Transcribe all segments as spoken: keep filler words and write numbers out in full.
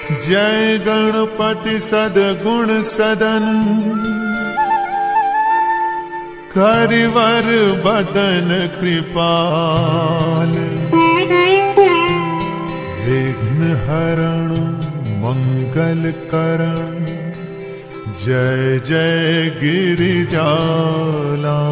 जय गणपति सद्गुण सदन, करिवर बदन कृपाल। विघ्न हरण मंगल करण, जय जय गिरिजाला।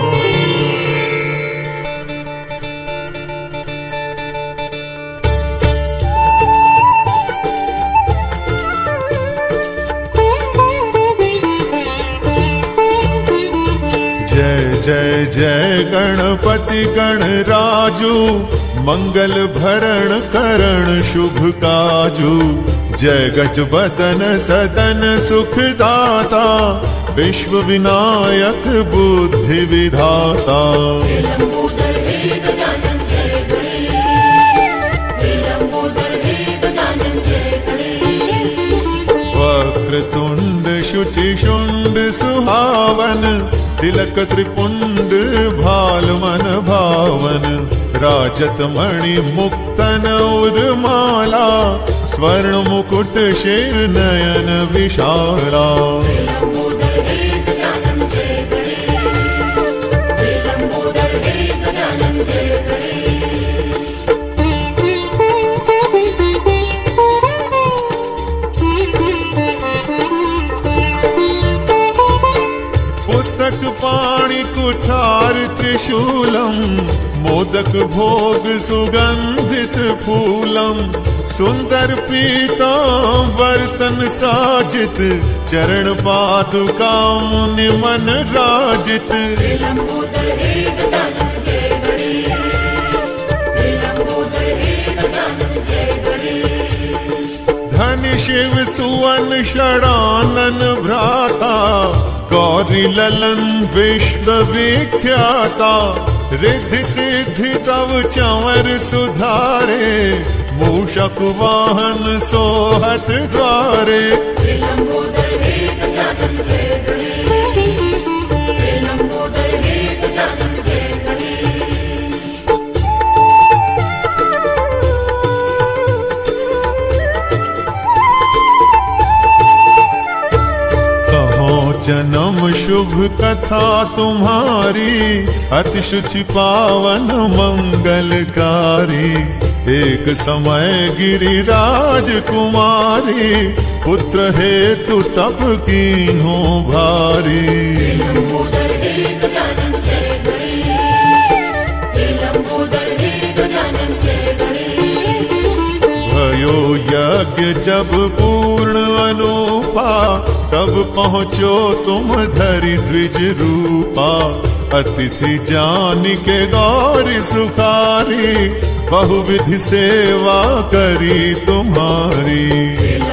जय जय जय गणपति गणराजू, मंगल भरण करण शुभ काजू। जय गज बदन सदन सुखदाता, विश्व विनायक बुद्धि विधाता। वक्रतुंड शुचि शुंड सुहावन, तिलक त्रिपुंड भाल मन भावन। राजत मणि मुक्तन उर्माला, स्वर्ण मुकुट शेर नयन विशाला। पुस्तक पाणि कुठार त्रिशूलम, मोदक भोग सुगंधित फूलम। सुंदर पीतांबरतन साजित, चरण पादुका मुनि मन राजित। धन शिव सुवन षडानन भ्राता, गौरी ललन विश्व विख्याता। रिद्धि सिद्धि तव चंवर सुधारे, मूषक वाहन सोहत द्वारे। जन्म शुभ कथा तुम्हारी, अति शुचि पावन मंगलकारी। एक समय गिरिराज कुमारी, पुत्र हेतु तप कीन्हो भारी। भयो यज्ञ जब पूर्ण अनूपा, तब पहुँचो तुम धरि द्विज रूपा। अतिथि जान के गौरी सुखारी, बहुविधि सेवा करी तुम्हारी।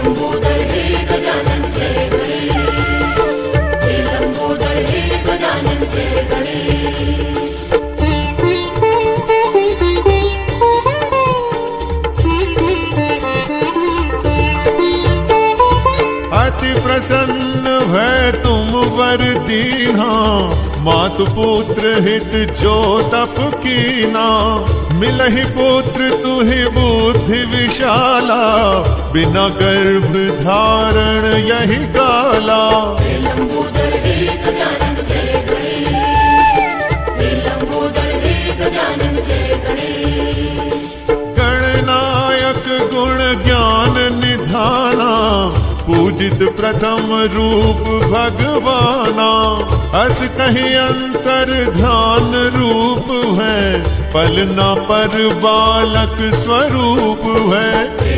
अति प्रसन्न भय तुम वर दीन्हा, मातु पुत्र हित जो तप कीना। मिलहि पुत्र तुहि बुद्धि विशाला, बिना गर्भ धारण यही काला। गणनायक गुण ज्ञान निधाना, पूजित प्रथम रूप भगवाना। अस कहीं अंतर ध्यान रूप है, पलना पर बालक स्वरूप है।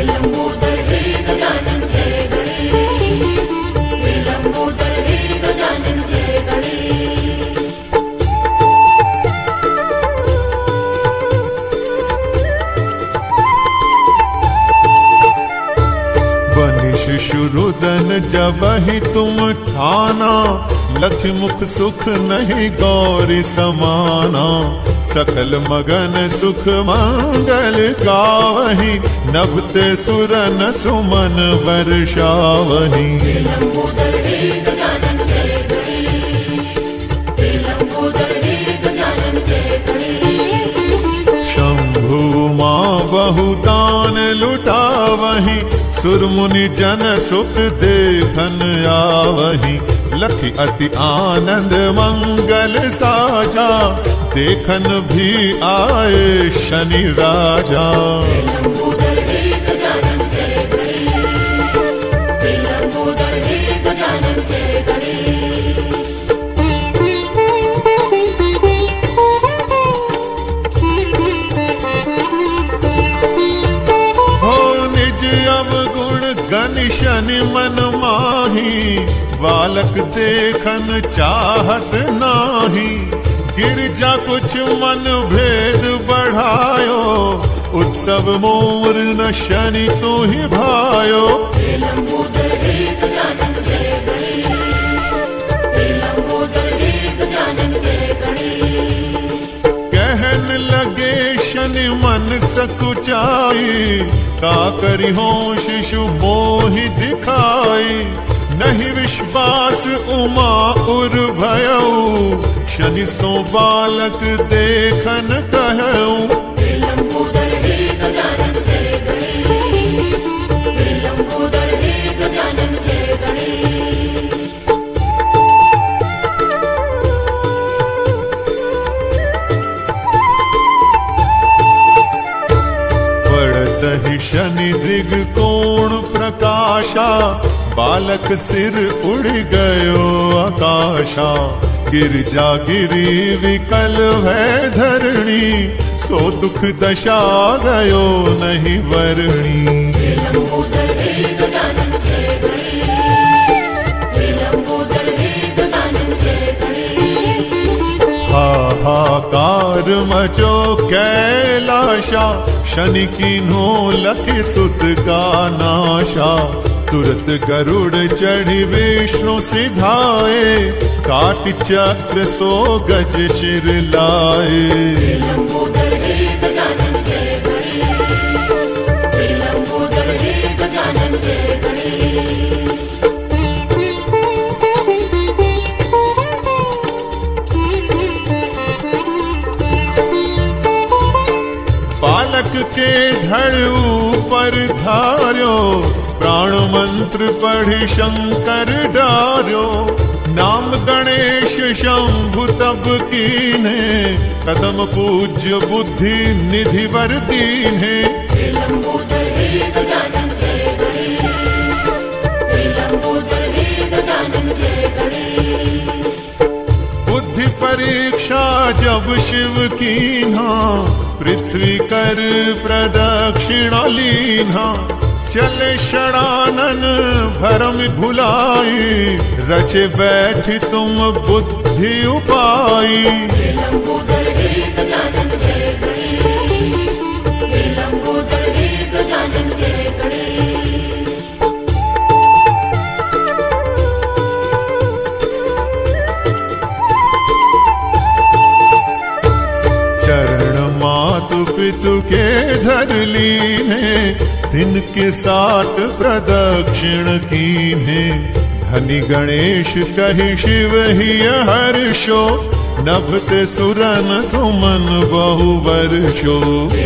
शिशुरुदन जब ही तुम ठाना, लख मुख सुख नहीं गौरी समाना। सकल मगन सुख मंगल गावहि, नभते सुरन सुमन वर्षावहि। शंभु माँ बहुतान लुटावहि, सुरमुनि जन सुख देखन आवही, लखी अति आनंद मंगल साजा, देखन भी आए शनि राजा। शनि मन माही, बालक देखन चाहत नाही, गिरजा कुछ मन भेद बढ़ायो, उत्सव मोर न शनि तू ही भायो। कहन लगे शनि मन सकुचाई, का करी हो शिशु मोहि दिखाई, नहीं विश्वास उमा उर भयऊ, शनि सो बालक देखन कहऊ। शनि दिग कोण प्रकाशा, बालक सिर उड़ गयो आकाशा, गिरजा गिरी विकल है धरणी, सो दुख दशा गयो नहीं वरणी। हाहाकार मचो कैलाशा, शनि कीन्हो लखि सुत का नाशा, तुरत गरुड़ चढ़ी विष्णु सिधाए, काट चक्र सो गज शिर लाए। बालक के धड़ ऊपर धार्यो, प्राण मंत्र पढ़ि शंकर डार्यो, नाम गणेश शंभु तब कीन्हे, कदम पूज्य बुद्धि निधि वर दीन्हे। बुद्धि परीक्षा जब शिव कीन्हा, पृथ्वी कर प्रदक्षिणा लीन्हा, चले षडानन भरम भुलाई, रचे बैठी तुम बुद्धि उपाई। पितु के धर लीन्हे, दिन के साथ प्रदक्षिण कीन्हे, धनी गणेश कहि शिव ही हर्षो, नभते सुरन सुमन बहु वर्षो।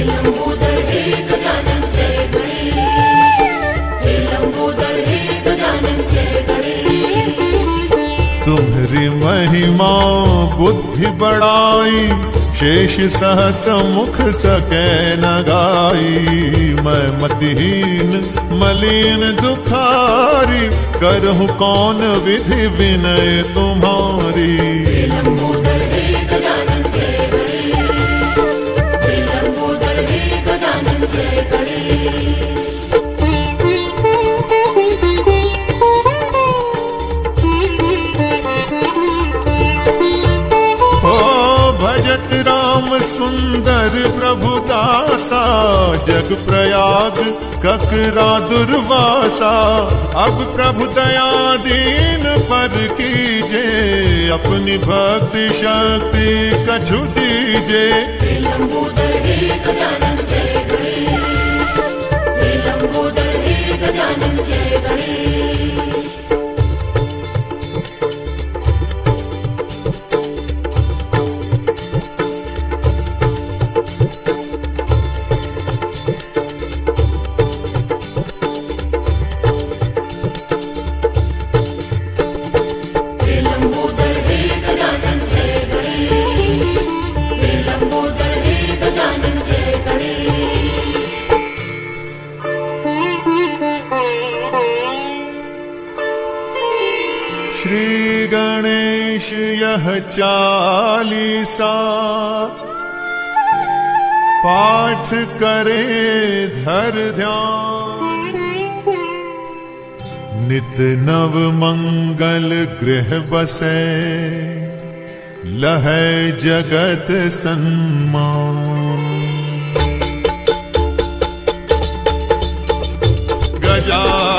तुम्हारी महिमा बुद्धि बढ़ाई, शेष सहस मुख सके न गाई, मैं मतिहीन मलिन दुखारी, करहु कौन विधि विनय तुम्हारी। भजत राम सुंदर प्रभु दासा, जग प्रयाग ककरा दुर्वासा, अब प्रभु दया दीन पर कीजे, अपनी भक्ति शक्ति कछु दीजे। मनीष यह चालीसा, पाठ करे धर ध्यान। नित नव मंगल गृह बसे, लहै जगत सन्मान। गजा